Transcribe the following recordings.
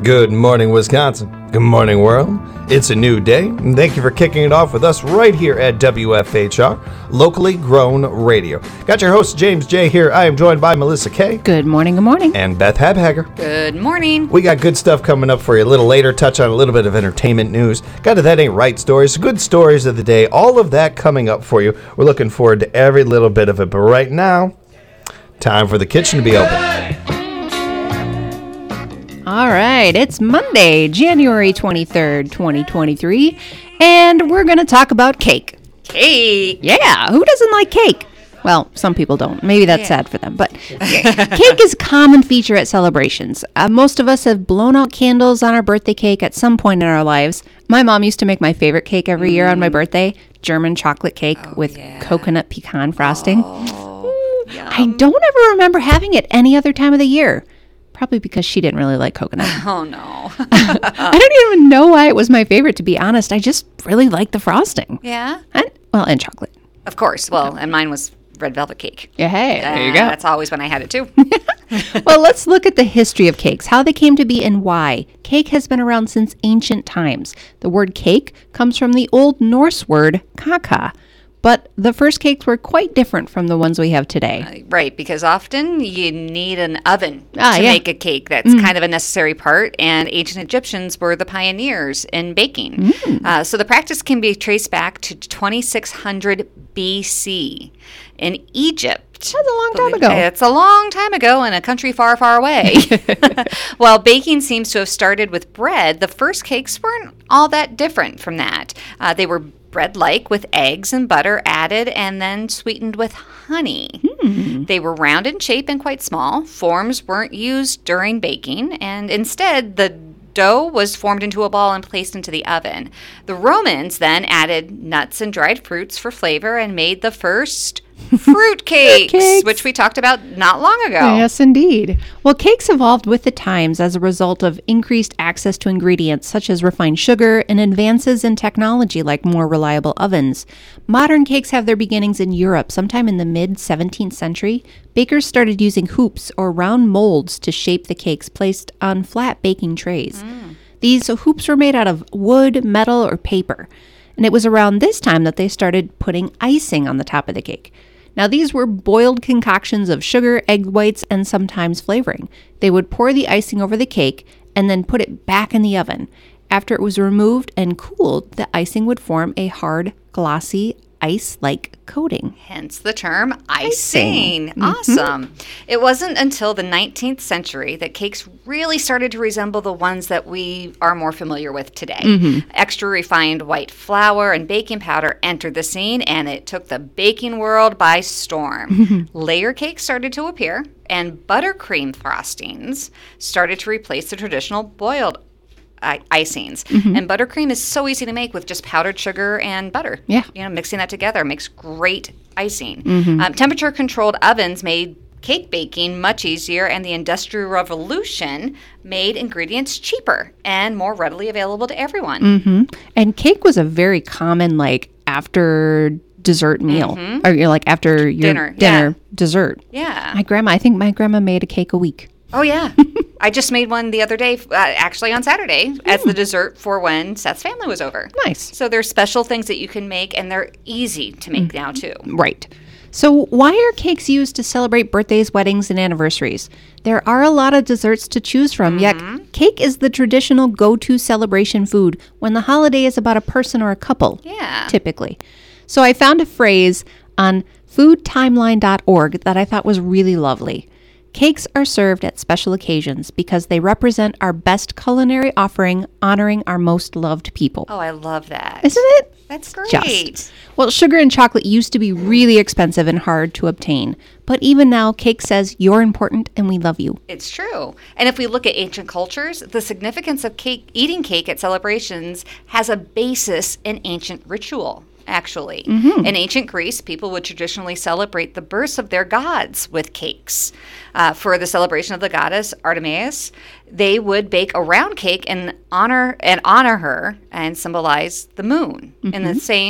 Good morning, Wisconsin. Good morning, world. It's a new day, and thank you for kicking it off with us right here at WFHR, locally grown radio. Got your host, James J. here. I am joined by Melissa K. Good morning, And Beth Habhager. Good morning. We got good stuff coming up for you a little later, touch on a little bit of entertainment news. Got a That Ain't Right stories, good stories of the day, all of that coming up for you. We're looking forward to every little bit of it, but right now, time for the kitchen to be open. All right, it's Monday, January 23rd, 2023, and we're going to talk about cake. Cake. Yeah, who doesn't like cake? Well, some people don't. Maybe that's sad for them, but cake is a common feature at celebrations. Most of us have blown out candles on our birthday cake at some point in our lives. My mom used to make my favorite cake every year on my birthday, German chocolate cake with coconut pecan frosting. I don't ever remember having it any other time of the year. Probably because she didn't really like coconut. Oh, no. I don't even know why it was my favorite, to be honest. I just really like the frosting. Yeah? And chocolate. Of course. Well, and mine was red velvet cake. Yeah, hey, there you go. That's always when I had it, too. Well, let's look at the history of cakes, how they came to be and why. Cake has been around since ancient times. The word cake comes from the Old Norse word kaka. But the first cakes were quite different from the ones we have today. Right, because often you need an oven to make a cake. That's kind of a necessary part, and ancient Egyptians were the pioneers in baking. So the practice can be traced back to 2600 BC in Egypt. That's a long time ago. It's a long time ago in a country far, far away. While baking seems to have started with bread, the first cakes weren't all that different from that. They were bread-like with eggs and butter added and then sweetened with honey. They were round in shape and quite small. Forms weren't used during baking, and instead the dough was formed into a ball and placed into the oven. The Romans then added nuts and dried fruits for flavor and made the first fruit cakes, which we talked about not long ago. Yes, indeed. Well, cakes evolved with the times as a result of increased access to ingredients such as refined sugar and advances in technology like more reliable ovens. Modern cakes have their beginnings in Europe. Sometime in the mid-17th century, bakers started using hoops or round molds to shape the cakes placed on flat baking trays. These hoops were made out of wood, metal, or paper. And it was around this time that they started putting icing on the top of the cake. Now, these were boiled concoctions of sugar, egg whites, and sometimes flavoring. They would pour the icing over the cake and then put it back in the oven. After it was removed and cooled, the icing would form a hard, glossy, ice-like coating. Hence the term icing. Awesome. It wasn't until the 19th century that cakes really started to resemble the ones that we are more familiar with today. Extra refined white flour and baking powder entered the scene, and it took the baking world by storm. Layer cakes started to appear, and buttercream frostings started to replace the traditional boiled icings. And buttercream is so easy to make with just powdered sugar and butter. Yeah. Mixing that together makes great icing. Temperature controlled ovens made cake baking much easier, and the Industrial Revolution made ingredients cheaper and more readily available to everyone. And cake was a very common, after dessert meal. Or after your dinner dessert. Yeah. I think my grandma made a cake a week. Oh, yeah. I just made one the other day, actually on Saturday, as the dessert for when Seth's family was over. Nice. So there's special things that you can make, and they're easy to make now, too. Right. So why are cakes used to celebrate birthdays, weddings, and anniversaries? There are a lot of desserts to choose from, yet cake is the traditional go-to celebration food when the holiday is about a person or a couple, typically. So I found a phrase on foodtimeline.org that I thought was really lovely. Cakes are served at special occasions because they represent our best culinary offering, honoring our most loved people. Oh, I love that. Isn't it? That's great. Well, sugar and chocolate used to be really expensive and hard to obtain. But even now, cake says you're important and we love you. It's true. And if we look at ancient cultures, the significance of eating cake at celebrations has a basis in ancient ritual. Actually. In ancient Greece, people would traditionally celebrate the births of their gods with cakes. For the celebration of the goddess Artemis, they would bake a round cake and honor her and symbolize the moon. In the same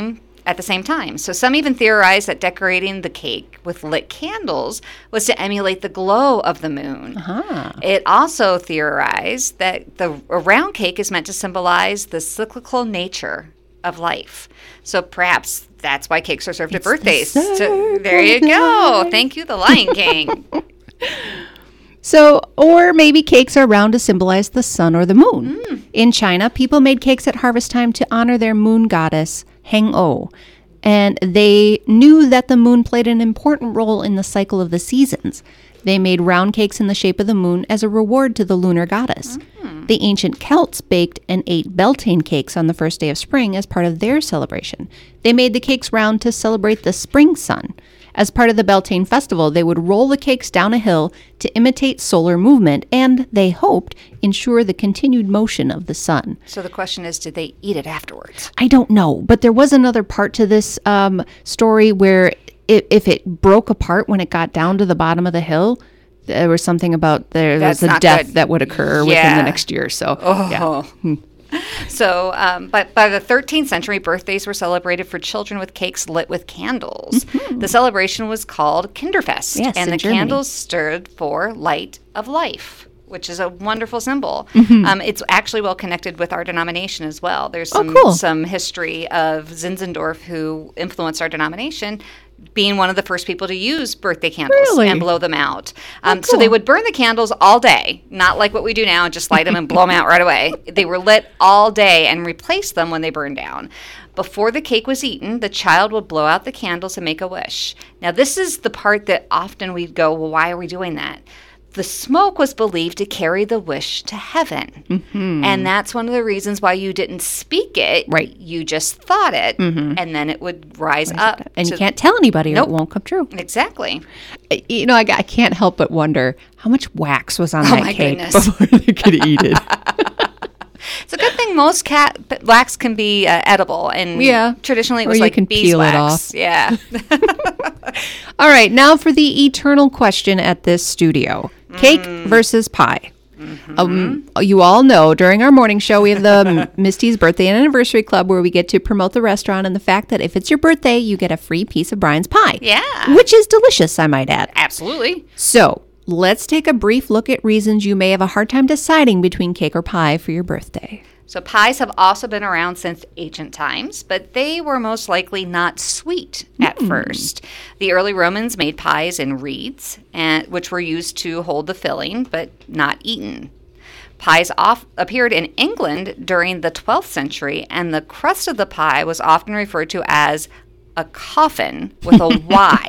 at the same time. So some even theorize that decorating the cake with lit candles was to emulate the glow of the moon. It also theorized that a round cake is meant to symbolize the cyclical nature of life. So perhaps that's why cakes are served at birthdays. There you go. Thank you, the Lion King. So, or maybe cakes are round to symbolize the sun or the moon. In China, people made cakes at harvest time to honor their moon goddess, Heng-O. And they knew that the moon played an important role in the cycle of the seasons. They made round cakes in the shape of the moon as a reward to the lunar goddess. The ancient Celts baked and ate Beltane cakes on the first day of spring as part of their celebration. They made the cakes round to celebrate the spring sun. As part of the Beltane festival, they would roll the cakes down a hill to imitate solar movement and, they hoped, ensure the continued motion of the sun. So the question is, did they eat it afterwards? I don't know, but there was another part to this story where if it broke apart when it got down to the bottom of the hill, there was something about there was a death that would occur within the next year. So, So, but by the 13th century, birthdays were celebrated for children with cakes lit with candles. The celebration was called Kinderfest, and the candles stood for light of life, which is a wonderful symbol. It's actually well connected with our denomination as well. There's some history of Zinzendorf, who influenced our denomination, being one of the first people to use birthday candles and blow them out. So they would burn the candles all day, not like what we do now, just light them and blow them out right away. They were lit all day and replaced them when they burned down. Before the cake was eaten, the child would blow out the candles and make a wish. Now, this is the part that often we'd go, well, why are we doing that? The smoke was believed to carry the wish to heaven. And that's one of the reasons why you didn't speak it. Right. You just thought it, and then it would rise up. And you can't tell anybody or it won't come true. Exactly. You know, I can't help but wonder how much wax was on that cake goodness. before they could eat it. It's a good thing most wax can be edible, and traditionally it was like beeswax. Yeah. All right, now for the eternal question at this studio. Cake versus pie. You all know during our morning show we have the Misty's Birthday and Anniversary Club, where we get to promote the restaurant and the fact that if it's your birthday, you get a free piece of Brian's pie. Yeah. Which is delicious, I might add. Absolutely. So let's take a brief look at reasons you may have a hard time deciding between cake or pie for your birthday. So pies have also been around since ancient times, but they were most likely not sweet at first. The early Romans made pies in reeds, which were used to hold the filling, but not eaten. Pies appeared in England during the 12th century, and the crust of the pie was often referred to as a coffin with a Y.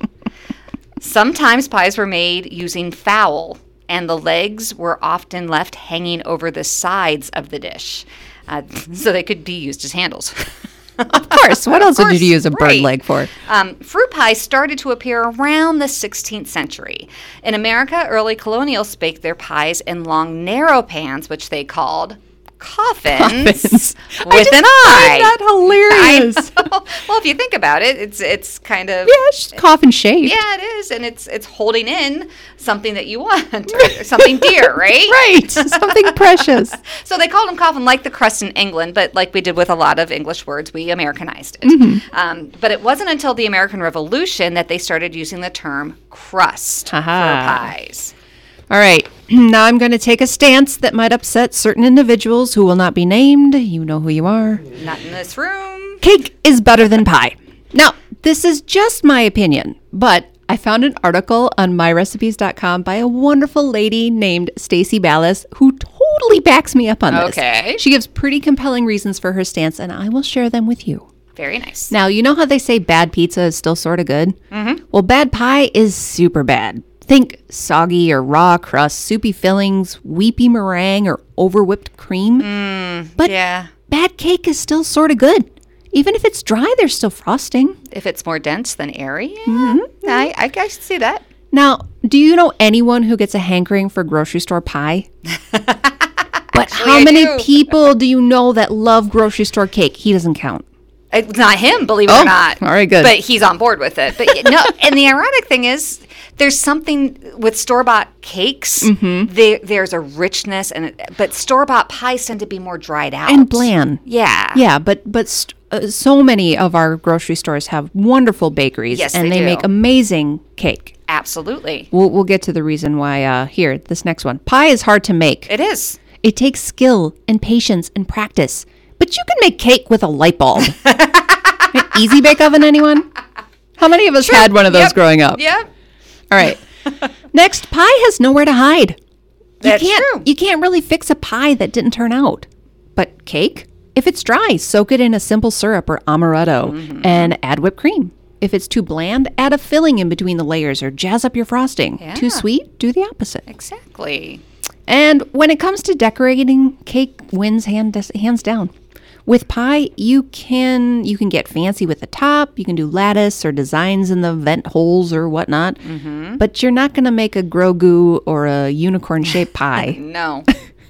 Sometimes pies were made using fowl, and the legs were often left hanging over the sides of the dish, so they could be used as handles. Of course. What else would you use a bird leg for? Fruit pies started to appear around the 16th century. In America, early colonials baked their pies in long, narrow pans, which they called coffins with an eye. I find that hilarious. Well, if you think about it, it's kind of it's just coffin shaped. Yeah, it is, and it's holding in something that you want, or something dear, right? Right, something precious. So they called them coffin, like the crust in England, but like we did with a lot of English words, we Americanized it. But it wasn't until the American Revolution that they started using the term crust for pies. All right, now I'm going to take a stance that might upset certain individuals who will not be named. You know who you are. Not in this room. Cake is better than pie. Now, this is just my opinion, but I found an article on myrecipes.com by a wonderful lady named Stacy Ballas who totally backs me up on this. Okay. She gives pretty compelling reasons for her stance, and I will share them with you. Very nice. Now, you know how they say bad pizza is still sort of good? Well, bad pie is super bad. Think soggy or raw crust, soupy fillings, weepy meringue, or over-whipped cream. But bad cake is still sort of good. Even if it's dry, there's still frosting. If it's more dense than airy, I see that. Now, do you know anyone who gets a hankering for grocery store pie? But how many people do you know that love grocery store cake? He doesn't count. It's not him, believe it or not. All right, good. But he's on board with it. But no, and the ironic thing is, there's something with store-bought cakes. There's a richness, but store-bought pies tend to be more dried out and bland. Yeah, Yeah, but so many of our grocery stores have wonderful bakeries, Yes, and they they do. make amazing cake. absolutely. We'll get to the reason why here. This next one, pie is hard to make. It is. It takes skill and patience and practice, but you can make cake with a light bulb. Easy bake oven, anyone? How many of us had one of those Yep. growing up? Yep. All right. Next, pie has nowhere to hide. That's true. You can't really fix a pie that didn't turn out. But cake, if it's dry, soak it in a simple syrup or amaretto and add whipped cream. If it's too bland, add a filling in between the layers or jazz up your frosting. Yeah. Too sweet, do the opposite. Exactly. And when it comes to decorating, cake wins hands down. With pie, you can get fancy with the top. You can do lattice or designs in the vent holes or whatnot. But you're not going to make a Grogu or a unicorn-shaped pie. No,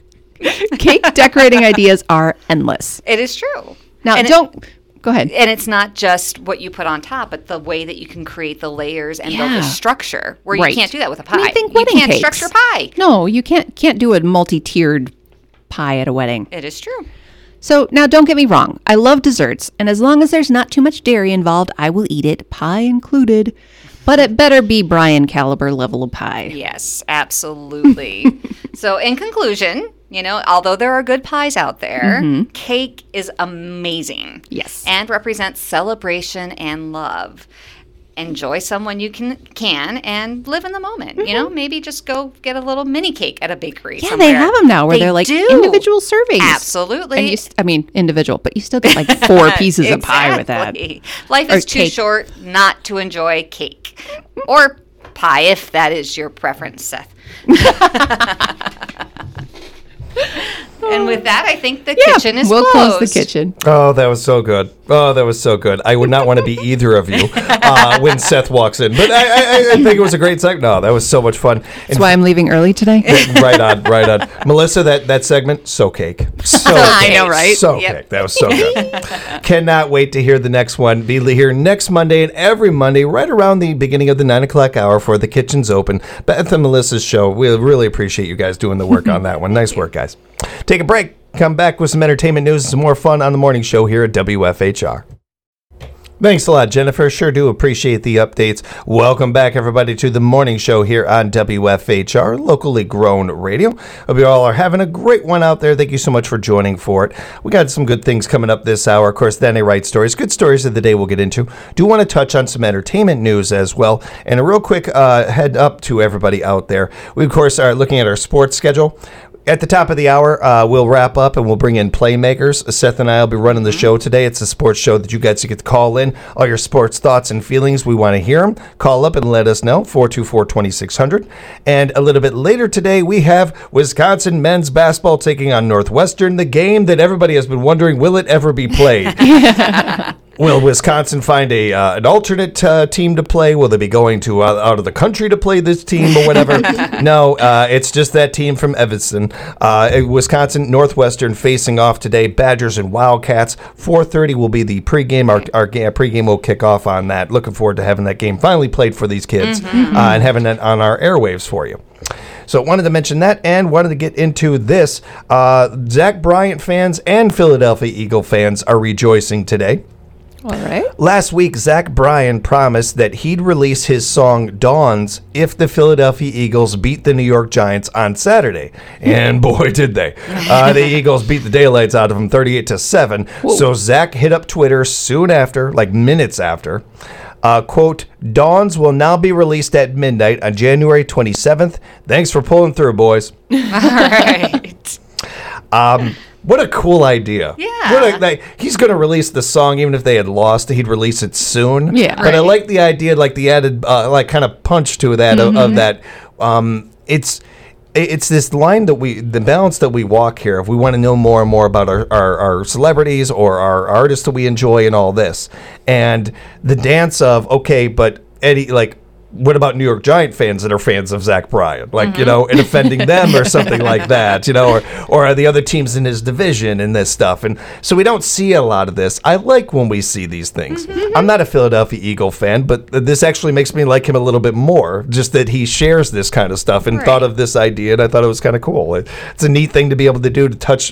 Cake decorating ideas are endless. it is true. Now, And go ahead. And it's not just what you put on top, but the way that you can create the layers and build Yeah. the structure, where Right. you can't do that with a pie. I mean, think you wedding can't cakes. structure pie. No, you can't do a multi-tiered pie at a wedding. It is true. So now don't get me wrong. I love desserts, and as long as there's not too much dairy involved, I will eat it, pie included. But it better be Brian caliber level of pie. Yes, absolutely. So, in conclusion, although there are good pies out there, cake is amazing. Yes. And represents celebration and love. Enjoy someone you can and live in the moment. Maybe just go get a little mini cake at a bakery. Yeah, somewhere. they have them now where they're like do. individual servings. Absolutely. And individual, but you still get like 4 pieces of pie with that. Exactly. Life Or is too cake. short not to enjoy cake. Or pie, if that is your preference, Seth. And with that, I think the kitchen is we'll closed. close the kitchen. Oh, that was so good. Oh, that was so good. I would not want to be either of you when Seth walks in. But I think it was a great segment. No, that was so much fun. That's why I'm leaving early today. Right on. Melissa, that segment, so cake. So I cake. know, right? So Yep. cake. That was so good. Cannot wait to hear the next one. Be here next Monday and every Monday right around the beginning of the 9 o'clock hour for The Kitchen's Open. Beth and Melissa's show. We really appreciate you guys doing the work on that one. Nice work, guys. Take a break. Come back with some entertainment news and some more fun on the morning show here at WFHR. Thanks a lot, Jennifer. Sure do appreciate the updates. Welcome back, everybody, to the morning show here on WFHR, locally grown radio. Hope you all are having a great one out there. Thank you so much for joining for it. We got some good things coming up this hour. Of course, Then I Write Stories. Good stories of the day we'll get into. Do want to touch on some entertainment news as well. And a real quick head up to everybody out there. We, of course, are looking at our sports schedule. At the top of the hour, we'll wrap up and we'll bring in Playmakers. Seth and I will be running the show today. It's a sports show that you guys get to call in. All your sports thoughts and feelings, we want to hear them. Call up and let us know, 424-2600. And a little bit later today, we have Wisconsin men's basketball taking on Northwestern, the game that everybody has been wondering, will it ever be played? Will Wisconsin find an alternate team to play? Will they be going to out of the country to play this team or whatever? No, it's just that team from Evanston. Wisconsin, Northwestern facing off today. Badgers and Wildcats. 4:30 will be the pregame. Our pregame will kick off on that. Looking forward to having that game finally played for these kids and having it on our airwaves for you. So wanted to mention that and wanted to get into this. Zach Bryant fans and Philadelphia Eagle fans are rejoicing today. All right. Last week, Zach Bryan promised that he'd release his song Dawns if the Philadelphia Eagles beat the New York Giants on Saturday. And boy, did they. The Eagles beat the daylights out of them 38-7. So Zach hit up Twitter soon after, like minutes after. Quote, Dawns will now be released at midnight on January 27th. Thanks for pulling through, boys. All right. What a cool idea. Yeah. He's going to release the song even if they had lost. He'd release it soon. Yeah. But I like the idea, like the added, kind of punch to that of that. It's this line the balance that we walk here. If we want to know more and more about our celebrities or our artists that we enjoy and all this. And the dance of, okay, but Eddie, like, what about New York Giant fans that are fans of Zach Bryan? Like, and offending them or something like that, or are the other teams in his division and this stuff. And so we don't see a lot of this. I like when we see these things. I'm not a Philadelphia Eagle fan, but this actually makes me like him a little bit more, just that he shares this kind of stuff and thought of this idea, and I thought it was kind of cool. It's a neat thing to be able to do, to touch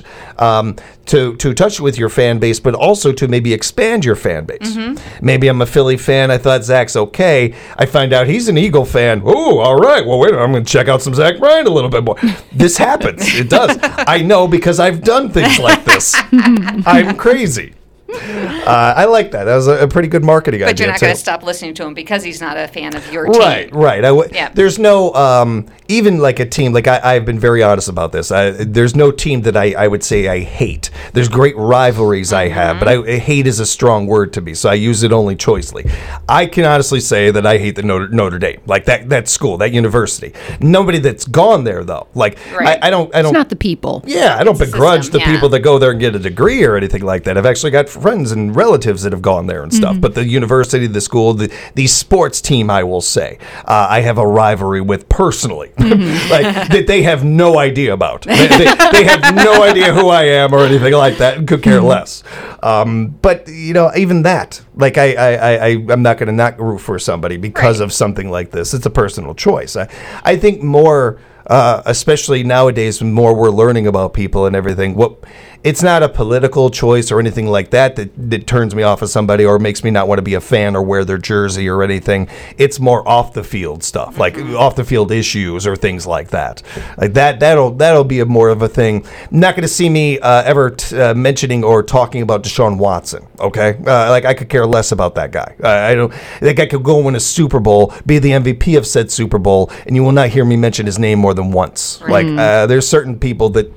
to touch with your fan base, but also to maybe expand your fan base. Maybe I'm a Philly fan. I thought Zach's okay. I find out he's an Eagle fan. Oh, all right. Well, wait a minute. I'm going to check out some Zach Bryan a little bit more. This happens. It does. I know because I've done things like this. I'm crazy. I like that. That was a pretty good marketing idea. But you're not going to stop listening to him because he's not a fan of your team. Right. There's no, even like a team, like I've been very honest about this. There's no team that I would say I hate. There's great rivalries I have, but hate is a strong word to me, so I use it only choicely. I can honestly say that I hate the Notre Dame, like that school, that university. Nobody that's gone there, though. Like, I don't. It's not the people. Yeah, I don't begrudge the people that go there and get a degree or anything like that. I've actually got friends and relatives that have gone there and stuff. But the university, the school, the sports team, I will say, I have a rivalry with personally, like that they have no idea about. They have no idea who I am or anything like that, and could care less. But even that, like I'm not going to not root for somebody because of something like this. It's a personal choice. I think more. Especially nowadays, when more we're learning about people and everything. It's not a political choice or anything like that turns me off of somebody or makes me not want to be a fan or wear their jersey or anything. It's more off the field stuff, like off the field issues or things like that. Like that'll be more of a thing. Not going to see me ever mentioning or talking about Deshaun Watson. Okay, like I could care less about that guy. I don't. That guy could go win a Super Bowl, be the MVP of said Super Bowl, and you will not hear me mention his name more than once. Like there's certain people that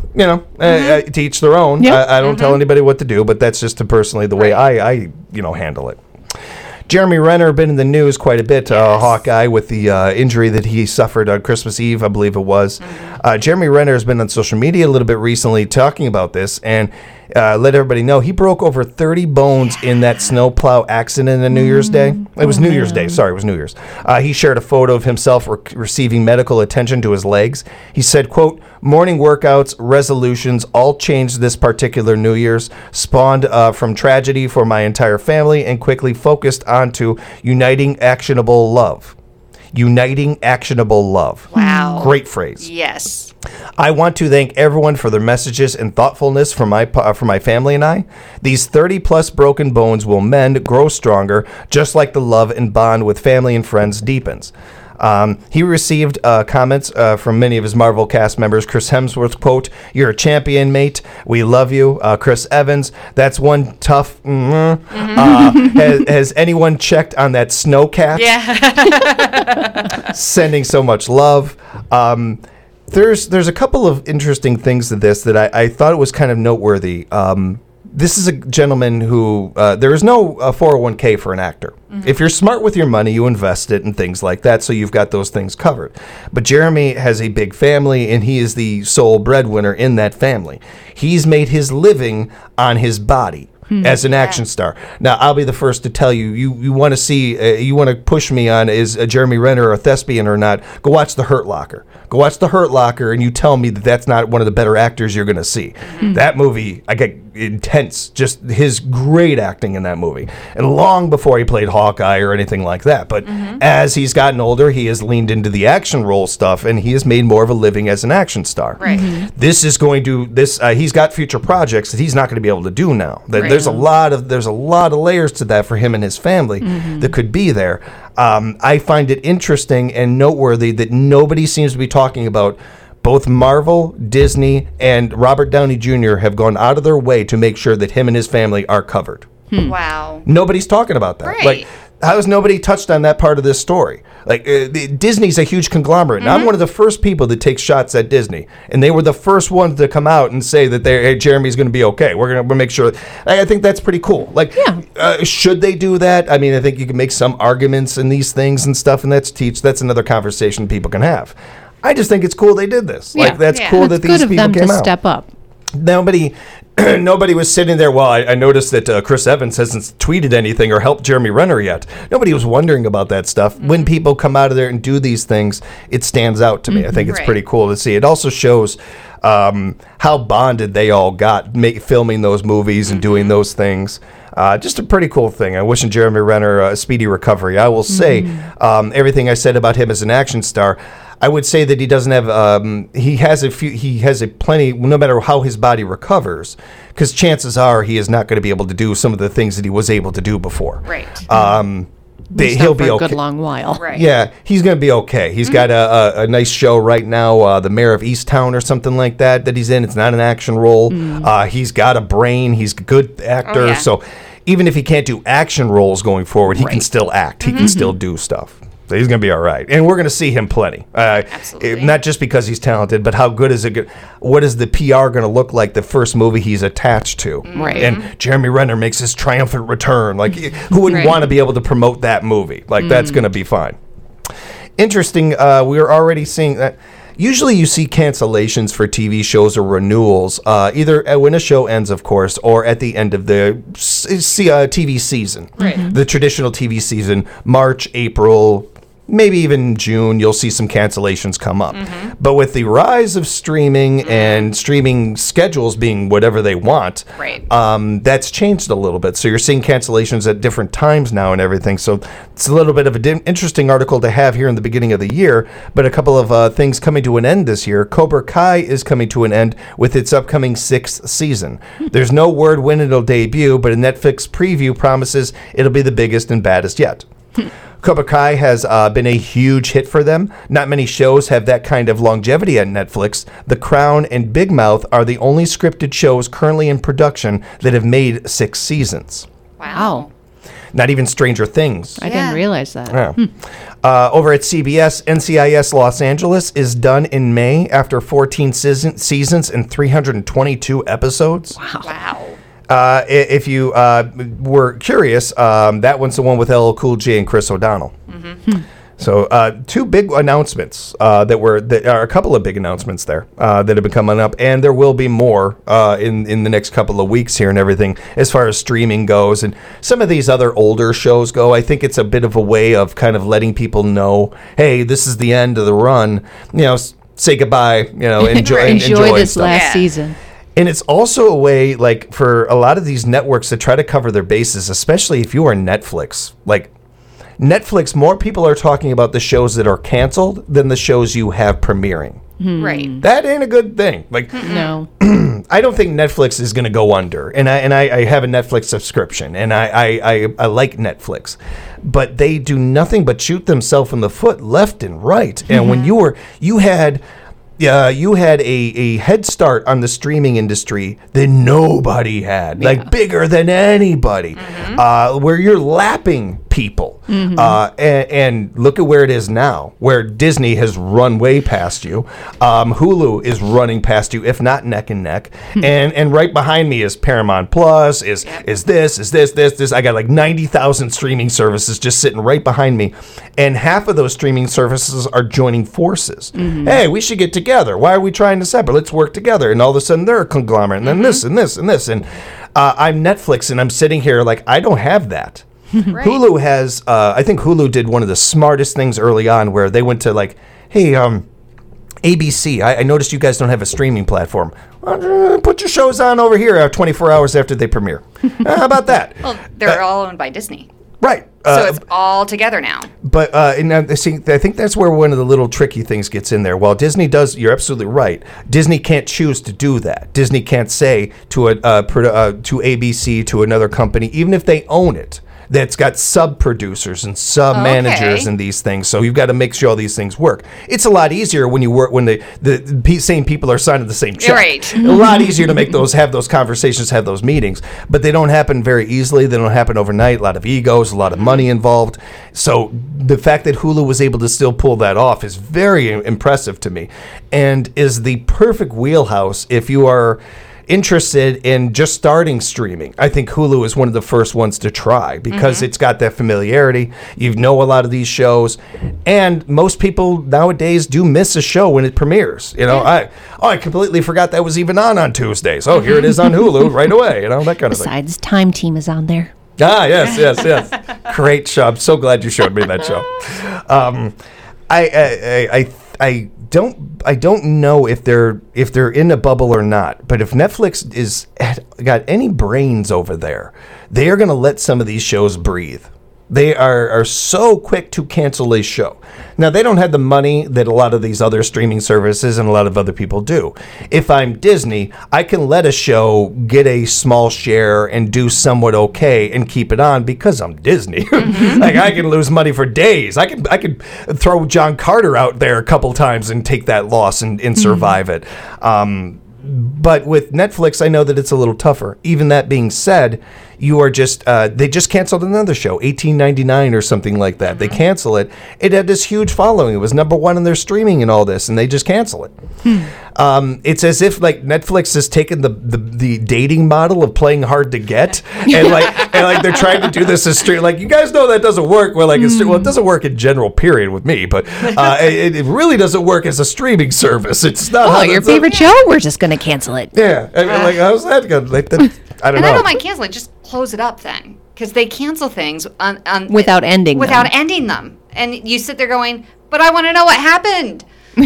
to each their own. I don't tell anybody what to do, but that's just personally the way I handle it. Jeremy Renner been in the news quite a bit, Hawkeye, with the injury that he suffered on Christmas Eve, I believe it was. Jeremy Renner has been on social media a little bit recently talking about this and let everybody know he broke over 30 bones in that snowplow accident on New Year's Day. It was New Year's Day. Sorry, it was New Year's. He shared a photo of himself receiving medical attention to his legs. He said, quote, "Morning workouts, resolutions, all changed this particular New Year's, spawned from tragedy for my entire family and quickly focused onto uniting actionable love." Uniting actionable love. Wow. Great phrase. Yes. I want to thank everyone for their messages and thoughtfulness for my family and I. These 30-plus broken bones will mend, grow stronger, just like the love and bond with family and friends deepens. He received comments from many of his Marvel cast members. Chris Hemsworth, quote, "You're a champion, mate. We love you." Chris Evans, "That's one tough." Has anyone checked on that snowcat? Yeah. Sending so much love. There's a couple of interesting things to this that I thought it was kind of noteworthy. This is a gentleman who, there is no 401k for an actor. If you're smart with your money, you invest it and things like that, so you've got those things covered. But Jeremy has a big family, and he is the sole breadwinner in that family. He's made his living on his body. As an action star. Now, I'll be the first to tell you, you want to see, you want to push me on, is Jeremy Renner a thespian or not? Go watch The Hurt Locker. Go watch The Hurt Locker, and you tell me that that's not one of the better actors you're going to see. That movie, I get intense, just his great acting in that movie. And long before he played Hawkeye or anything like that. But as he's gotten older, he has leaned into the action role stuff, and he has made more of a living as an action star. Right. This is going to, he's got future projects that he's not going to be able to do now. There's a lot of layers to that for him and his family that could be there. I find it interesting and noteworthy that nobody seems to be talking about. Both Marvel, Disney, and Robert Downey Jr. have gone out of their way to make sure that him and his family are covered. Wow. Nobody's talking about that. Right. Like, how has nobody touched on that part of this story? Like, Disney's a huge conglomerate. And I'm one of the first people that takes shots at Disney. And they were the first ones to come out and say that Jeremy's going to be okay. We're going to make sure. I think that's pretty cool. Like, should they do that? I mean, I think you can make some arguments in these things and stuff, and that's another conversation people can have. I just think it's cool they did this. Like, that's cool that these people came out. It's good of them to step up. Nobody was sitting there. Well, I noticed that Chris Evans hasn't tweeted anything or helped Jeremy Renner yet. Nobody was wondering about that stuff. When people come out of there and do these things, it stands out to me. I think it's pretty cool to see. It also shows how bonded they all got filming those movies and doing those things. Just a pretty cool thing. I'm wishing Jeremy Renner a speedy recovery. I will say everything I said about him as an action star. I would say that he doesn't have. He has a plenty. No matter how his body recovers, because chances are he is not going to be able to do some of the things that he was able to do before. Right. He'll be okay. A good long while. Right. Yeah, he's going to be okay. He's got a nice show right now, The Mayor of Easttown or something like that he's in. It's not an action role. He's got a brain. He's a good actor. Oh, yeah. So even if he can't do action roles going forward, he can still act. He can still do stuff. So he's going to be all right. And we're going to see him plenty. Absolutely. Not just because he's talented, but how good is it? What is the PR going to look like the first movie he's attached to? Right. And Jeremy Renner makes his triumphant return. Like, who wouldn't want to be able to promote that movie? Like, that's going to be fine. Interesting. We're already seeing that. Usually you see cancellations for TV shows or renewals, either when a show ends, of course, or at the end of the TV season. Right. The traditional TV season, March, April, maybe even June, you'll see some cancellations come up. But with the rise of streaming and streaming schedules being whatever they want, that's changed a little bit. So you're seeing cancellations at different times now and everything. So it's a little bit of an interesting article to have here in the beginning of the year. But a couple of things coming to an end this year. Cobra Kai is coming to an end with its upcoming 6th season. There's no word when it'll debut, but a Netflix preview promises it'll be the biggest and baddest yet. Cobra Kai has been a huge hit for them. Not many shows have that kind of longevity at Netflix. The Crown and Big Mouth are the only scripted shows currently in production that have made 6 seasons. Wow. Not even Stranger Things. I didn't realize that. Yeah. Over at CBS, NCIS Los Angeles is done in May after 14 seasons and 322 episodes. Wow. If you were curious, that one's the one with LL Cool J and Chris O'Donnell. So 2 big announcements that are a couple of big announcements there that have been coming up, and there will be more in the next couple of weeks here and everything as far as streaming goes, and some of these other older shows go. I think it's a bit of a way of kind of letting people know, hey, this is the end of the run. Say goodbye. Enjoy this stuff. last season. And it's also a way, like, for a lot of these networks to try to cover their bases, especially if you are Netflix. Like, Netflix, more people are talking about the shows that are canceled than the shows you have premiering. Right. That ain't a good thing. Like, No. I don't think Netflix is going to go under. And I have a Netflix subscription, and I like Netflix. But they do nothing but shoot themselves in the foot left and right. And when you had a head start on the streaming industry that nobody had, like bigger than anybody, where you're lapping people. And look at where it is now, where Disney has run way past you. Hulu is running past you, if not neck and neck. And right behind me is Paramount Plus, is this. I got like 90,000 streaming services just sitting right behind me. And half of those streaming services are joining forces. Hey, we should get together. Why are we trying to separate? Let's work together. And all of a sudden they're a conglomerate, and then this and this and this. And I'm Netflix, and I'm sitting here like, I don't have that. Right. Hulu has, I think Hulu did one of the smartest things early on where they went to like, hey, ABC, I noticed you guys don't have a streaming platform. Put your shows on over here 24 hours after they premiere. How about that? Well, they're all owned by Disney. Right. So it's all together now. But I think that's where one of the little tricky things gets in there. While Disney does, you're absolutely right. Disney can't choose to do that. Disney can't say to ABC, to another company, even if they own it, that's got sub-producers and sub-managers and these things. So you've got to make sure all these things work. It's a lot easier when you work when the same people are signing the same check. Right. A lot easier to have those conversations, have those meetings. But they don't happen very easily. They don't happen overnight. A lot of egos, a lot of money involved. So the fact that Hulu was able to still pull that off is very impressive to me, and is the perfect wheelhouse if you are interested in just starting streaming, I think Hulu is one of the first ones to try because it's got that familiarity. You know a lot of these shows, and most people nowadays do miss a show when it premieres. You know, I completely forgot that was even on Tuesdays. Oh, here it is on Hulu right away. You know, that kind of thing. Besides, Time Team is on there. Ah, yes. Great show. I'm so glad you showed me that show. I don't know if they're in a bubble or not, but if Netflix is got any brains over there, they are going to let some of these shows breathe. They are so quick to cancel a show. Now, they don't have the money that a lot of these other streaming services and a lot of other people do. If I'm Disney, I can let a show get a small share and do somewhat okay and keep it on because I'm Disney. Like, I can lose money for days. I could throw John Carter out there a couple times and take that loss and survive it. But with Netflix, I know that it's a little tougher. Even that being said, you are just they just canceled another show, 1899 or something like that. They cancel it. It had this huge following. It was #1 in their streaming and all this, and they just cancel it. It's as if like Netflix has taken the dating model of playing hard to get, and like they're trying to do this as stream. Like, you guys know that doesn't work. Well, like well, it doesn't work in general, period, with me. But it really doesn't work as a streaming service. It's not. Oh, your favorite show? We're just going to cancel it. Yeah, I mean, like, how's that going? Like, I don't know. I don't mind canceling. Just close it up then, because they cancel things on without ending them, and you sit there going, "But I want to know what happened."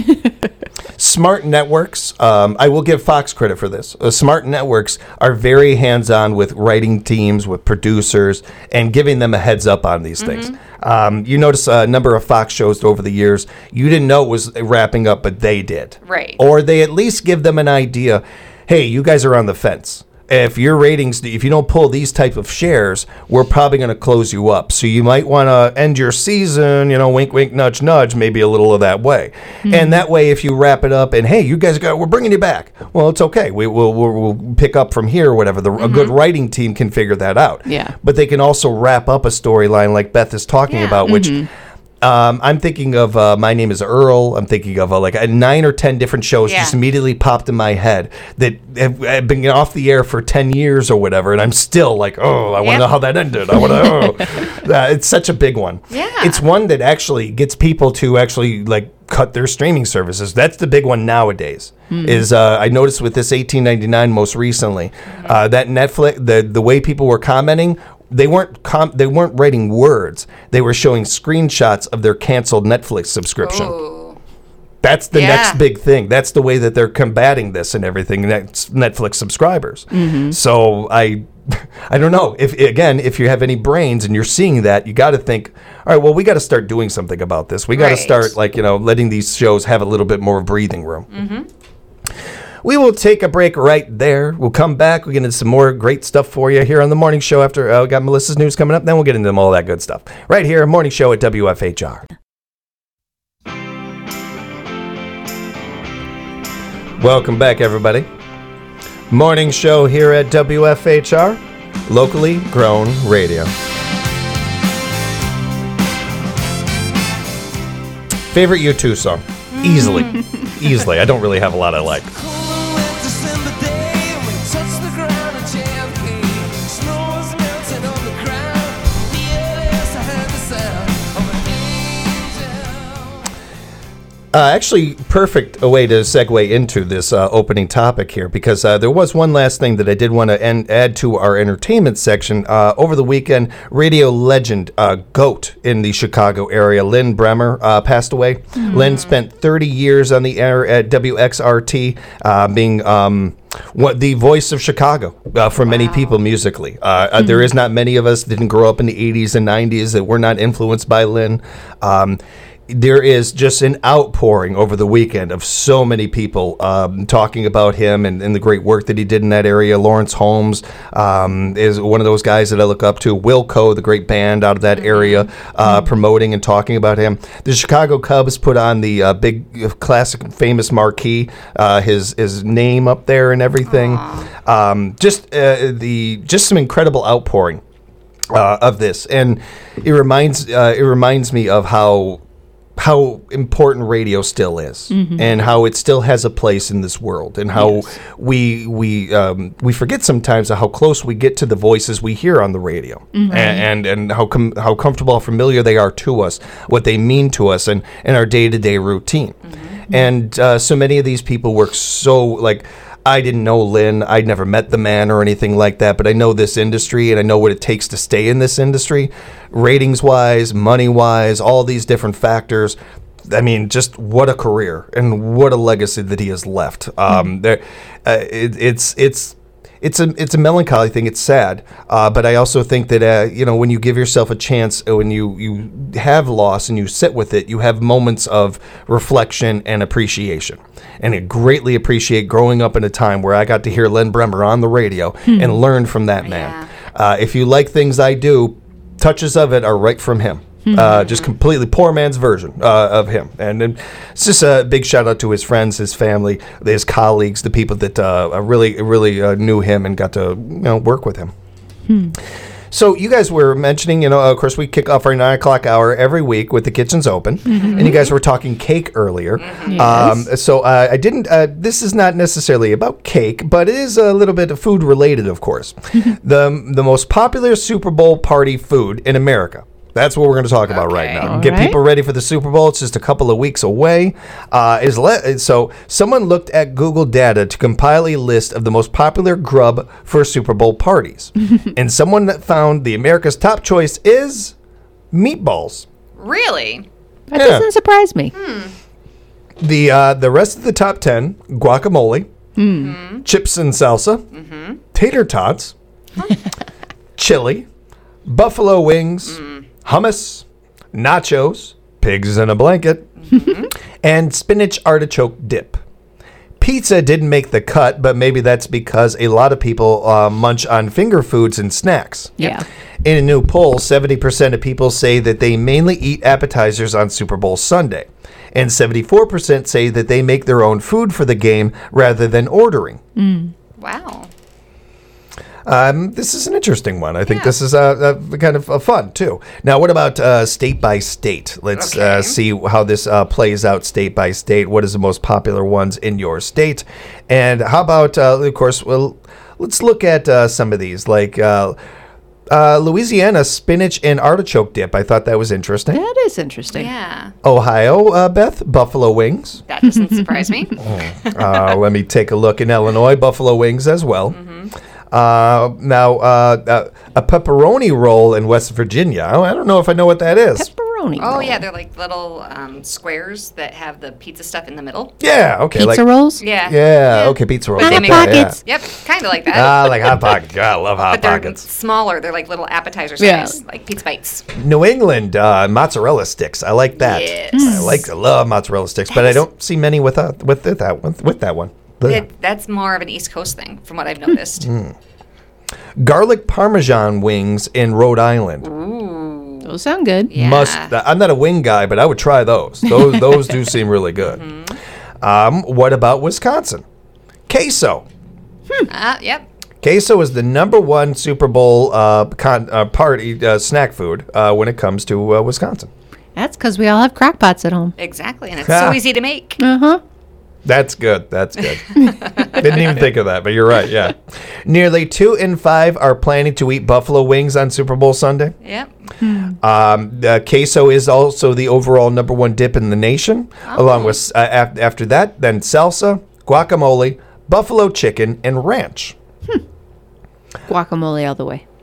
Smart networks, I will give Fox credit for this. Smart networks are very hands-on with writing teams, with producers, and giving them a heads up on these things. You notice a number of Fox shows over the years, you didn't know it was wrapping up, but they did. Right. Or they at least give them an idea, hey, you guys are on the fence. If your ratings, if you don't pull these type of shares, we're probably going to close you up. So you might want to end your season, you know, wink, wink, nudge, nudge, maybe a little of that way. And that way, if you wrap it up and, hey, you guys we're bringing you back. Well, it's okay. We'll pick up from here or whatever. A good writing team can figure that out. Yeah. But they can also wrap up a storyline like Beth is talking about, which... I'm thinking of My Name is Earl. I'm thinking of like 9 or 10 different shows just immediately popped in my head that have been off the air for 10 years or whatever, and I'm still like, oh, I want to know how that ended. I want to. It's such a big one. Yeah, it's one that actually gets people to actually like cut their streaming services. That's the big one nowadays. Is I noticed with this 1899 most recently that Netflix, the way people were commenting. They weren't writing words. They were showing screenshots of their canceled Netflix subscription. Ooh. That's the next big thing. That's the way that they're combating this and everything. That's Netflix subscribers. So I don't know if you have any brains and you're seeing that, you got to think, all right, well, we got to start doing something about this. We got to start letting these shows have a little bit more breathing room. We will take a break right there. We'll come back. We'll get into some more great stuff for you here on the morning show after we got Melissa's news coming up. Then we'll get into all that good stuff. Right here, morning show at WFHR. Welcome back, everybody. Morning show here at WFHR, locally grown radio. Favorite U2 song? Easily. I don't really have a lot I like. Actually, perfect a way to segue into this opening topic here, because there was one last thing that I did want to add to our entertainment section. Over the weekend, radio legend GOAT in the Chicago area, Lynn Bremer, passed away. Lynn spent 30 years on the air at WXRT, being the voice of Chicago for many people musically. There is not many of us that didn't grow up in the 80s and 90s that were not influenced by Lynn. There is just an outpouring over the weekend of so many people talking about him and the great work that he did in that area. Lawrence Holmes is one of those guys that I look up to. Wilco, the great band out of that area, promoting and talking about him. The Chicago Cubs put on the big classic famous marquee, his name up there and everything. Just some incredible outpouring of this, and it reminds me of how how important radio still is, and how it still has a place in this world, and how we forget sometimes how close we get to the voices we hear on the radio, and how comfortable, how familiar they are to us, what they mean to us, and our day-to-day routine. And so many of these people work so, like, I didn't know Lynn. I'd never met the man or anything like that, but I know this industry, and I know what it takes to stay in this industry, ratings-wise, money-wise, all these different factors. I mean, just what a career and what a legacy that he has left. It's a melancholy thing. It's sad, but I also think that when you give yourself a chance, when you have loss and you sit with it, you have moments of reflection and appreciation. And I greatly appreciate growing up in a time where I got to hear Len Bremer on the radio and learn from that man. If you like things I do, touches of it are right from him. Just completely poor man's version of him. And it's just a big shout out to his friends, his family, his colleagues, the people that really knew him and got to work with him. So you guys were mentioning, of course, we kick off our 9 o'clock hour every week with the kitchens open, and you guys were talking cake earlier. Yes. So I didn't. This is not necessarily about cake, but it is a little bit of food related, of course. The most popular Super Bowl party food in America. That's what we're going to talk about right now. Get people ready for the Super Bowl. It's just a couple of weeks away. So someone looked at Google data to compile a list of the most popular grub for Super Bowl parties. And someone found the America's top choice is meatballs. Really? That doesn't surprise me. The rest of the top 10, guacamole, chips and salsa, tater tots, chili, buffalo wings, hummus, nachos, pigs in a blanket, and spinach artichoke dip. Pizza didn't make the cut, but maybe that's because a lot of people munch on finger foods and snacks. Yeah. In a new poll, 70% of people say that they mainly eat appetizers on Super Bowl Sunday, and 74% say that they make their own food for the game rather than ordering. Wow. This is an interesting one. I think this is kind of fun, too. Now, what about state by state? Let's see how this plays out state by state. What is the most popular ones in your state? And how about, of course, well, let's look at some of these, like Louisiana spinach and artichoke dip. I thought that was interesting. That is interesting. Yeah. Ohio, Beth, buffalo wings. That doesn't surprise me. Let me take a look. In Illinois, buffalo wings as well. Now, a pepperoni roll in West Virginia. I don't know if I know what that is. Pepperoni Oh, roll. yeah, they're like little squares that have the pizza stuff in the middle. Yeah, okay. Pizza rolls? Yeah. Yeah, okay, pizza rolls. But they Hot make- Pockets. Yep, kind of like that. Like Hot Pockets. God, I love Hot but they're Pockets. smaller. They're like little appetizer Yeah. size, like pizza bites. New England mozzarella sticks. I like that. Yes. I love mozzarella sticks, but I don't see many with that one. That's more of an East Coast thing, from what I've noticed. Garlic Parmesan wings in Rhode Island. Those sound good. Yeah. I'm not a wing guy, but I would try those. Those do seem really good. What about Wisconsin? Queso. Yep. Queso is the number one Super Bowl party snack food when it comes to Wisconsin. That's because we all have crock pots at home. Exactly, and it's so easy to make. That's good. Didn't even think of that, but you're right, yeah. Nearly 2 in 5 are planning to eat buffalo wings on Super Bowl Sunday. Yep. Queso is also the overall number one dip in the nation, along with, after that, then salsa, guacamole, buffalo chicken, and ranch. Guacamole all the way.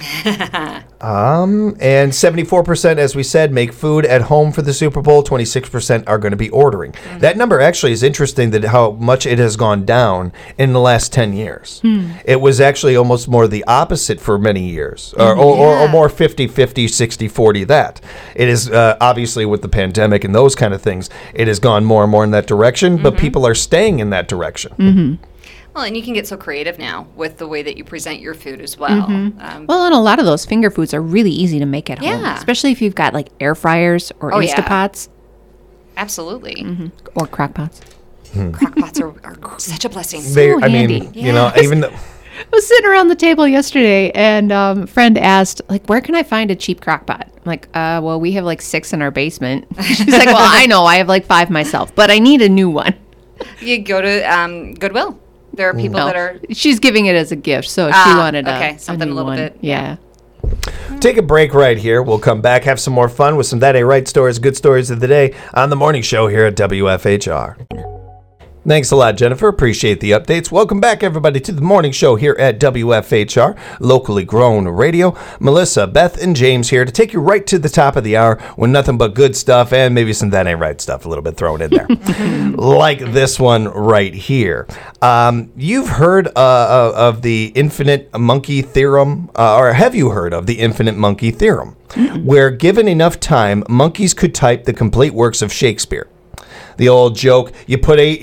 And 74%, as we said, make food at home for the Super Bowl. 26% are going to be ordering. That number actually is interesting, that how much it has gone down in the last 10 years. It was actually almost more the opposite for many years, or more 50-50, 60-40 that. It is obviously with the pandemic and those kind of things, it has gone more and more in that direction, but people are staying in that direction. Well, and you can get so creative now with the way that you present your food as well. Well, and a lot of those finger foods are really easy to make at home, Yeah. especially if you've got like air fryers or Instapots Absolutely. or crock pots. Crock pots are such a blessing. I handy. mean, you know, even though... I was sitting around the table yesterday, and a friend asked, like, where can I find a cheap crock pot? I'm like, well, we have like 6 in our basement. She's like, well, I know, I have like 5 myself, but I need a new one. You go to Goodwill. There are people that are... She's giving it as a gift, so she wanted something a little one. bit. Yeah. Take a break right here. We'll come back, have some more fun with some That Ain't Right stories, good stories of the day on the morning show here at WFHR. Thanks a lot, Jennifer. Appreciate the updates. Welcome back, everybody, to the morning show here at WFHR, locally grown radio. Melissa, Beth, and James here to take you right to the top of the hour with nothing but good stuff and maybe some That Ain't Right stuff a little bit thrown in there. Like this one right here. You've heard of the infinite monkey theorem, or have you heard of the infinite monkey theorem, where given enough time, monkeys could type the complete works of Shakespeare? The old joke, this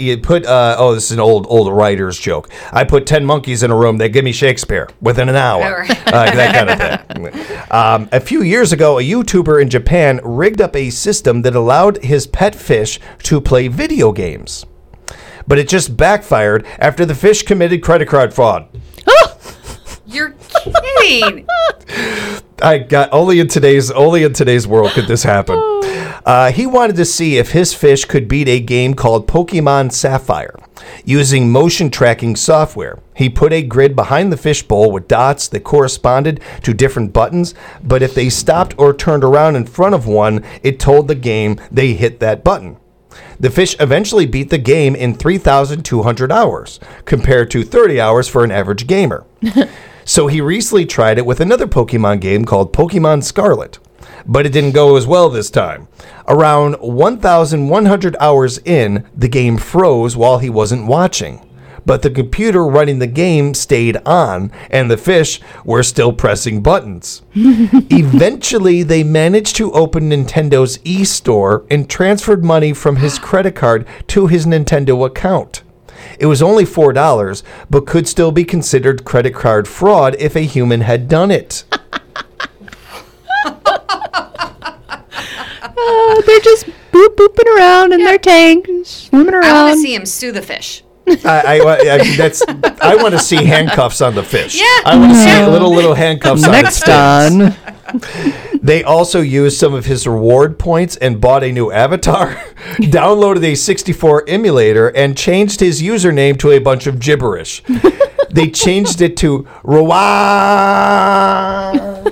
is an old writer's joke. I put 10 monkeys in a room, they give me Shakespeare within an hour. That kind of thing. A few years ago, a YouTuber in Japan rigged up a system that allowed his pet fish to play video games. But it just backfired after the fish committed credit card fraud. You're kidding. Only in today's world could this happen. He wanted to see if his fish could beat a game called Pokemon Sapphire. Using motion tracking software, he put a grid behind the fishbowl with dots that corresponded to different buttons, but if they stopped or turned around in front of one, it told the game they hit that button. The fish eventually beat the game in 3,200 hours, compared to 30 hours for an average gamer. So he recently tried it with another Pokemon game called Pokemon Scarlet. But it didn't go as well this time. Around 1,100 hours in, the game froze while he wasn't watching. But the computer running the game stayed on, and the fish were still pressing buttons. Eventually, they managed to open Nintendo's e-store and transferred money from his credit card to his Nintendo account. It was only $4, but could still be considered credit card fraud if a human had done it. They're just booping around in their tank, swimming around. I want to see him sue the fish. I want to see handcuffs on the fish. Yeah. I want to see little handcuffs on Next its on. They also used some of his reward points and bought a new avatar, downloaded a 64 emulator, and changed his username to a bunch of gibberish. They changed it to Rawa.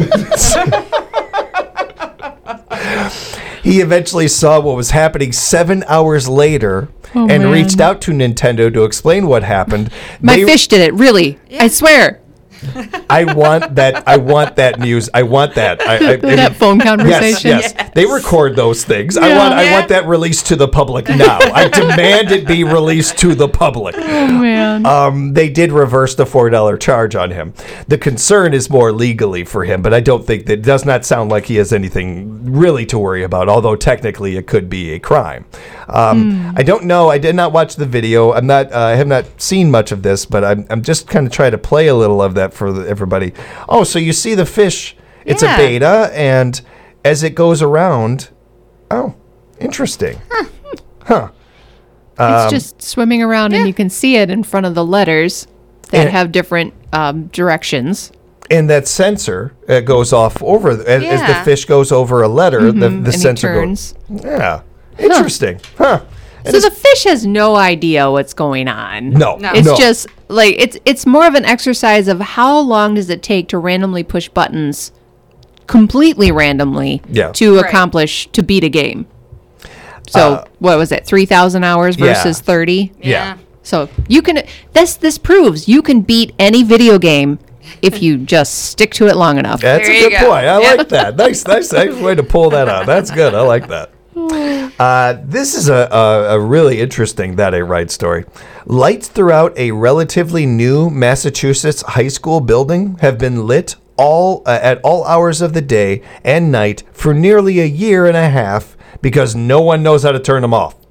He eventually saw what was happening 7 hours later and reached out to Nintendo to explain what happened. My fish did it, really. Yeah. I swear. I want that news. I want that. That phone conversation. Yes. They record those things. Yeah. I want that released to the public now. I demand it be released to the public. Oh, man. They did reverse the $4 charge on him. The concern is more legally for him, but I don't think that it does not sound like he has anything really to worry about, although technically it could be a crime. I don't know. I did not watch the video. I have not seen much of this, but I'm just kind of trying to play a little of that for everybody. Oh, so you see the fish. It's a beta, and as it goes around, interesting. Huh. It's just swimming around, and you can see it in front of the letters that have different directions. And that sensor goes off over, as the fish goes over a letter, the sensor goes. Yeah. Interesting. Huh. So the fish has no idea what's going on. No. It's just like it's more of an exercise of how long does it take to randomly push buttons completely randomly to accomplish to beat a game. So what was it? 3,000 hours versus 30? Yeah. So you can this proves you can beat any video game if you just stick to it long enough. That's a good point. I like that. Nice way to pull that out. That's good. I like that. This is a really interesting That Ain't Right story. Lights throughout a relatively new Massachusetts high school building have been lit at all hours of the day and night for nearly a year and a half because no one knows how to turn them off.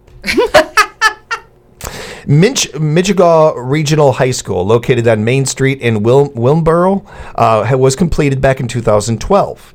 Michigan Regional High School, located on Main Street in Wilmsboro, was completed back in 2012.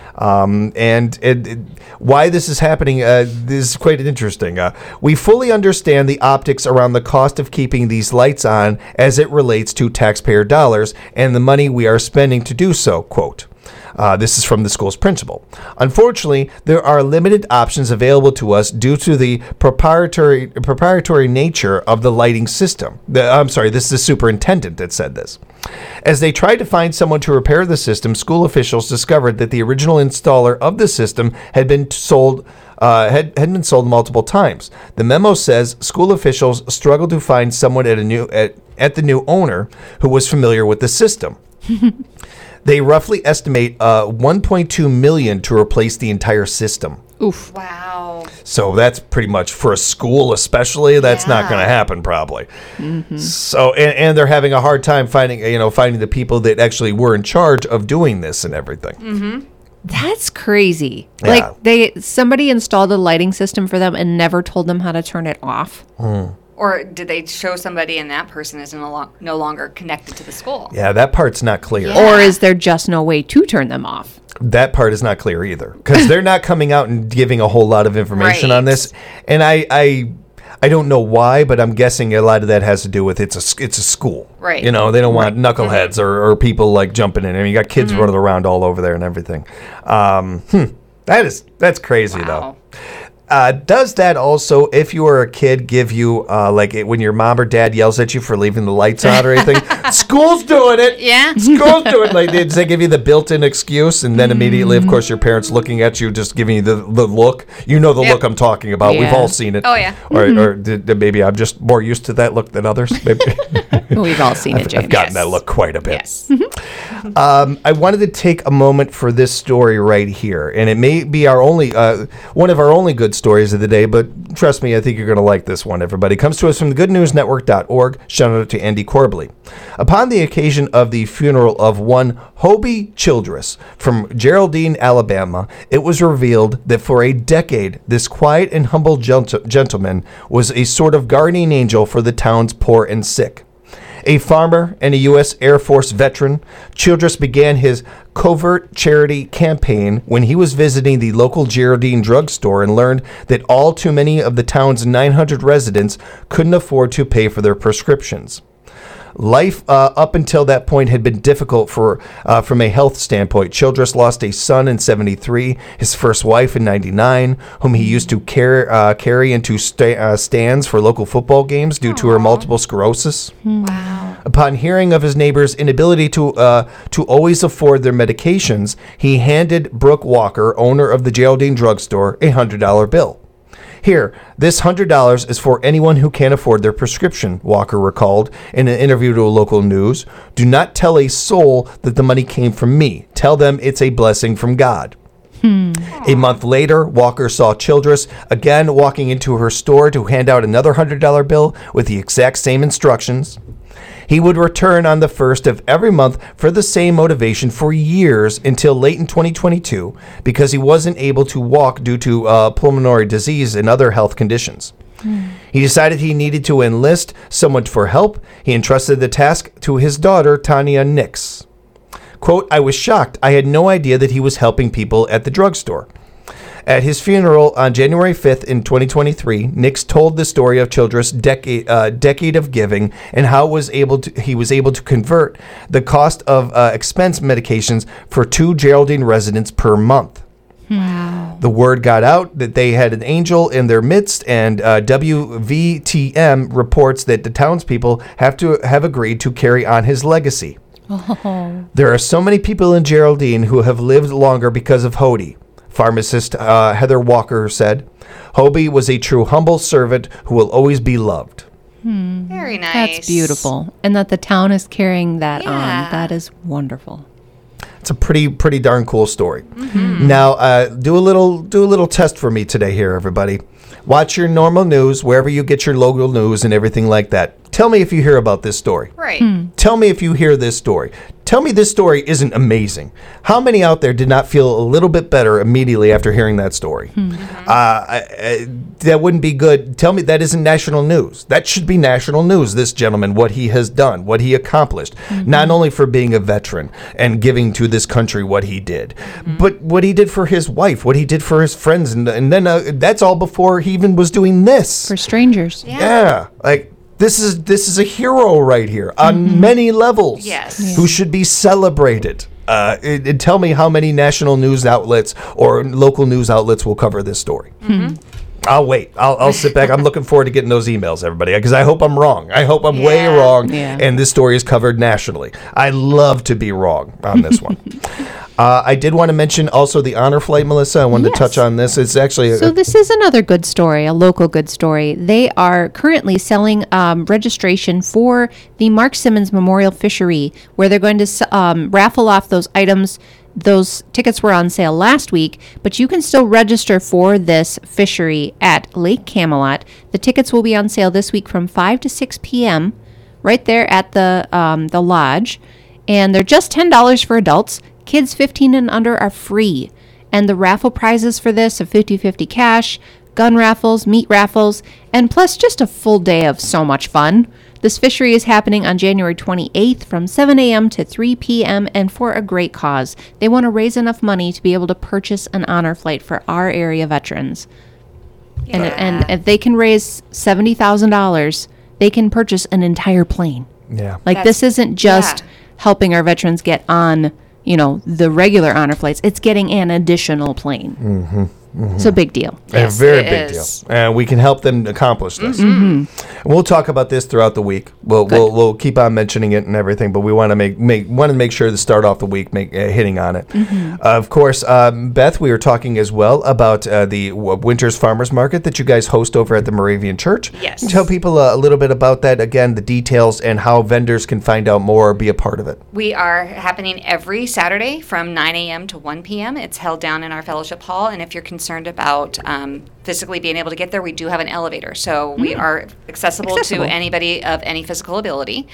Why this is happening, this is quite interesting. We fully understand the optics around the cost of keeping these lights on as it relates to taxpayer dollars and the money we are spending to do so, quote. This is from the school's principal. Unfortunately, there are limited options available to us due to the proprietary nature of the lighting system. This is the superintendent that said this. As they tried to find someone to repair the system, school officials discovered that the original installer of the system had been sold had been sold multiple times. The memo says school officials struggled to find someone at the new owner who was familiar with the system. They roughly estimate $1.2 million to replace the entire system. Oof. Wow. So that's pretty much for a school, especially. That's not going to happen, probably. Mm-hmm. So, and they're having a hard time finding the people that actually were in charge of doing this and everything. Mm-hmm. That's crazy. Yeah. Like somebody installed a lighting system for them and never told them how to turn it off. Or did they show somebody and that person is no longer connected to the school? Yeah, that part's not clear. Yeah. Or is there just no way to turn them off? That part is not clear either, because they're not coming out and giving a whole lot of information on this. And I don't know why, but I'm guessing a lot of that has to do with it's a school. Right. They don't want knuckleheads or people like jumping in. I mean, you got kids running around all over there and everything. That's crazy though. Does that also, if you were a kid, give you when your mom or dad yells at you for leaving the lights on or anything? School's doing it. Yeah. School's doing it. Does they give you the built-in excuse, and then immediately, of course, your parents looking at you, just giving you the look? You know the look I'm talking about. Yeah. We've all seen it. Oh, yeah. Or maybe I'm just more used to that look than others. Maybe. We've all seen it, James. I've gotten that look quite a bit. Yes. I wanted to take a moment for this story right here, and it may be our only one of our only good stories of the day, but trust me, I think you're going to like this one, everybody. It comes to us from thegoodnewsnetwork.org. Shout out to Andy Corbley. Upon the occasion of the funeral of one Hobie Childress from Geraldine, Alabama, it was revealed that for a decade, this quiet and humble gentleman was a sort of guardian angel for the town's poor and sick. A farmer and a U.S. Air Force veteran, Childress began his covert charity campaign when he was visiting the local Geraldine drugstore and learned that all too many of the town's 900 residents couldn't afford to pay for their prescriptions. Life up until that point had been difficult from a health standpoint. Childress lost a son in 1973, his first wife in 1999, whom he used to carry into stands for local football games due to her multiple sclerosis. Wow. Upon hearing of his neighbor's inability to always afford their medications, he handed Brooke Walker, owner of the Geraldine drugstore, a $100 bill. Here, this $100 is for anyone who can't afford their prescription, Walker recalled in an interview to a local news. Do not tell a soul that the money came from me. Tell them it's a blessing from God. A month later, Walker saw Childress again walking into her store to hand out another $100 bill with the exact same instructions. He would return on the 1st of every month for the same motivation for years until late in 2022 because he wasn't able to walk due to pulmonary disease and other health conditions. He decided he needed to enlist someone for help. He entrusted the task to his daughter, Tanya Nix. Quote, I was shocked. I had no idea that he was helping people at the drugstore. At his funeral on January 5th in 2023, Nix told the story of Childress' decade of giving and how he was able to convert the cost of expense medications for 2 Geraldine residents per month. Wow. The word got out that they had an angel in their midst, and WVTM reports that the townspeople have agreed to carry on his legacy. Oh. There are so many people in Geraldine who have lived longer because of Hody. Pharmacist Heather Walker said, Hobie was a true humble servant who will always be loved. Very nice. That's beautiful. And that the town is carrying that Yeah. on. That is wonderful. It's a pretty darn cool story. Now, do a little test for me today here, everybody. Watch your normal news, wherever you get your local news and everything like that. Tell me if you hear about this story. Right. Tell me if you hear this story. Tell me this story isn't amazing. How many out there did not feel a little bit better immediately after hearing that story? That wouldn't be good. Tell me that isn't national news. That should be national news, this gentleman, what he has done, what he accomplished. Not only for being a veteran and giving to this country what he did, but what he did for his wife, what he did for his friends. And then that's all before he even was doing this. For strangers. Yeah. Like, this is a hero right here on many levels. Yes. Who should be celebrated. and tell me how many national news outlets or local news outlets will cover this story. I'll wait. I'll sit back. I'm looking forward to getting those emails, everybody, because I hope I'm wrong. I hope I'm way wrong, and this story is covered nationally. I love to be wrong on this one. I did want to mention also the honor flight, Melissa. I wanted to touch on this. It's actually so this is another good story, a local good story. They are currently selling registration for the Mark Simmons Memorial Fishery, where they're going to raffle off those items. Those tickets were on sale last week, but you can still register for this fishery at Lake Camelot. The tickets will be on sale this week from 5 to 6 p.m. right there at the lodge, and they're just $10 for adults. Kids 15 and under are free, and the raffle prizes for this are 50-50 cash, gun raffles, meat raffles, and plus just a full day of so much fun. This fishery is happening on January 28th from 7 a.m. to 3 p.m. and for a great cause. They want to raise enough money to be able to purchase an honor flight for our area veterans. And if they can raise $70,000, they can purchase an entire plane. Yeah. This isn't just helping our veterans get on, the regular honor flights. It's getting an additional plane. Mm-hmm. It's a big deal. A very big deal. And we can help them accomplish this. And we'll talk about this throughout the week. We'll keep on mentioning it and everything, but we want to make sure to start off the week hitting on it. Of course, Beth, we were talking as well about the Winters Farmers Market that you guys host over at the Moravian Church. Yes. Can you tell people a little bit about that, again, the details and how vendors can find out more or be a part of it. We are happening every Saturday from 9 a.m. to 1 p.m. It's held down in our fellowship hall, and if you're concerned about physically being able to get there, we do have an elevator. So we are accessible to anybody of any physical ability.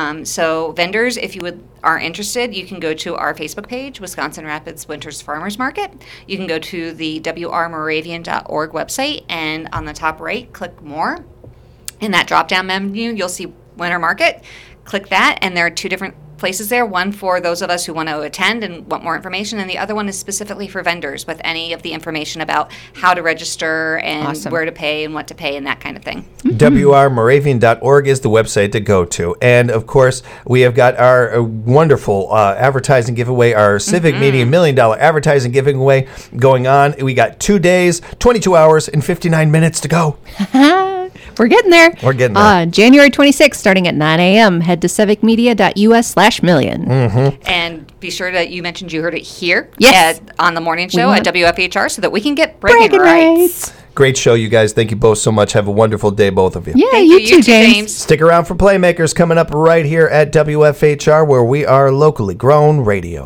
So vendors, if you are interested, you can go to our Facebook page, Wisconsin Rapids Winters Farmers Market. You can go to the wrmoravian.org website, and on the top right, click More. In that drop-down menu, you'll see Winter Market. Click that, and there are two different places there. One for those of us who want to attend and want more information, and the other one is specifically for vendors with any of the information about how to register and where to pay and what to pay and that kind of thing. wrmoravian.org is the website to go to. And, of course, we have got our wonderful advertising giveaway, our Civic Media $1 Million advertising giveaway going on. We got 2 days, 22 hours, and 59 minutes to go. We're getting there. We're getting there. January 26th, starting at 9 a.m. Head to civicmedia.us/million. And be sure that you mentioned you heard it here on the morning show want at WFHR so that we can get bragging rights. Great show, you guys. Thank you both so much. Have a wonderful day, both of you. Yeah, Thank you too, James. Stick around for Playmakers coming up right here at WFHR, where we are locally grown radio.